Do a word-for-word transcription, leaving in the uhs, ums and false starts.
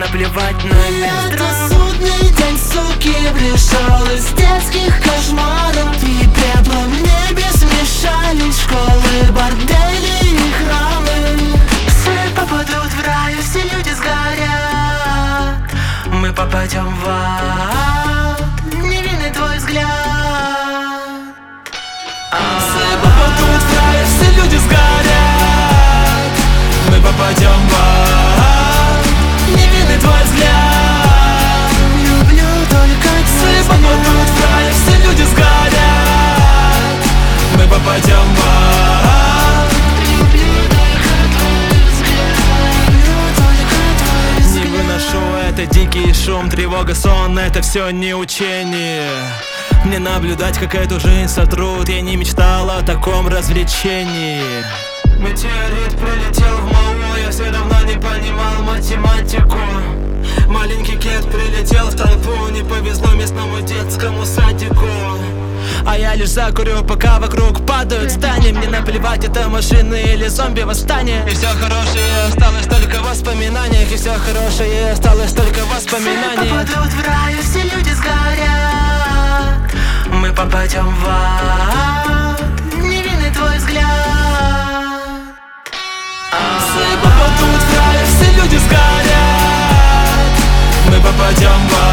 наплевать на метро. Это судный день, суки, пришел из детских кошмаров. И пеплом в небе смешались школы, бордели и храмы. Все попадут в рай, все люди сгорят. Мы попадем в ад. Невинный твой взгляд. Все попадут в рай, все люди сгорят. Мы попадем в ад. Невинный твой взгляд. Люблю только твой Все попадут в рай, все люди сгорят. Мы попадем в ад. Люблю только твой взгляд. Люблю только твой взгляд. Не выношу это дикий шум, тревога, сон, это все не учение. Мне наблюдать, как эту жизнь сотрут. Я не мечтал о таком развлечении. Метеорит прилетел в МАУ, я все равно не понимал математику. Маленький кет прилетел в толпу, не повезло местному детскому садику. А я лишь закурю, пока вокруг падают здания. Мне наплевать, это машины или зомби восстание. И все хорошее осталось только в воспоминаниях. И все хорошее осталось только в Все воспоминаниях. попадут в рай, все люди сгорят. Мы попадем в ад. Невинный твой взгляд. Все попадут в рай, все люди сгорят. Мы попадем в ад.